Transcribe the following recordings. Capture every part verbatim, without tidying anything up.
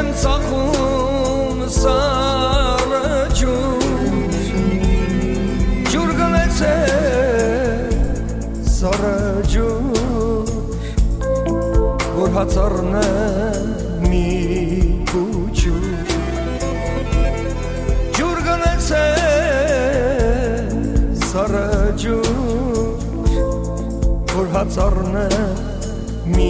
ջուրեմ ծախում սարը ջուր, ջուր գնեցեք սարը ջուր, որ հացարն է մի կուջուր, ջուր գնեցեք սարը ջուր, որ հացարն է մի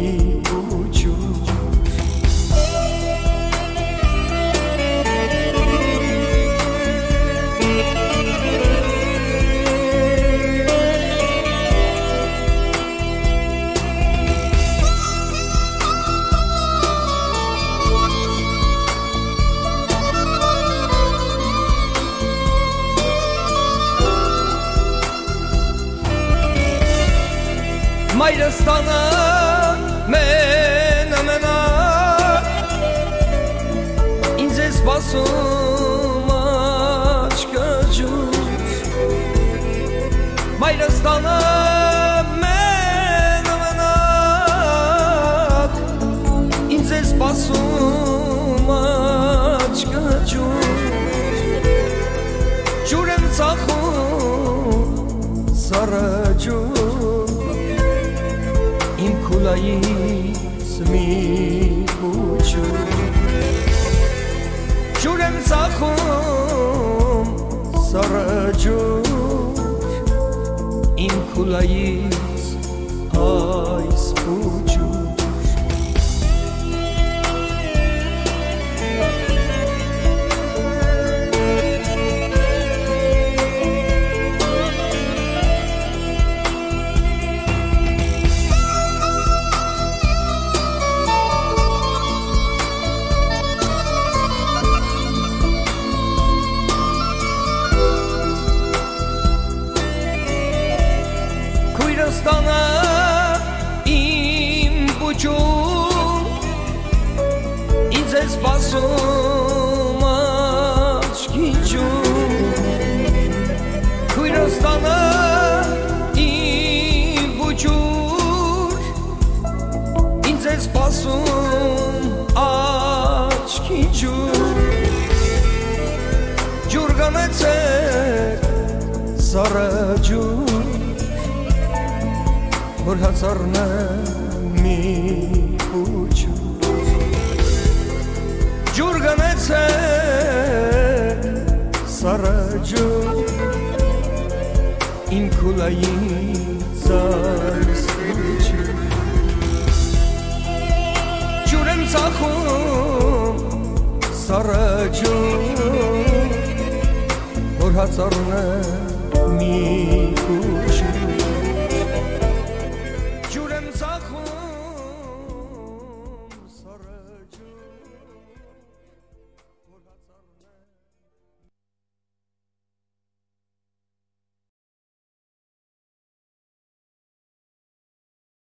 Մայրս տանը մենա մենա ինձ է սպասում աչքը ջուր, մայրս տանը մենա մենա ինձ է սպասում աչքը ջուր, ջուր եմ ծախում սարը ջուր, իմ քուլայից մի կուջուր, ջուր եմ ծախում սարը ջուր, իմ քուլայից այս կուջուր, Ստանա իմ բուջում, ինձ է սպասում աչքի ջուր, քույրը ստանա իմ բուջում, ինձ է սպասում աչքի ջուր, ջուր գնեցեք սարը ջուր, որ հացարն է մի կուջուր, ջուր գնեցեք սարը ջուր, իմ քուլայից այս կուջուր, ջուր եմ ծախում սարը ջուր, որ հացարն է մի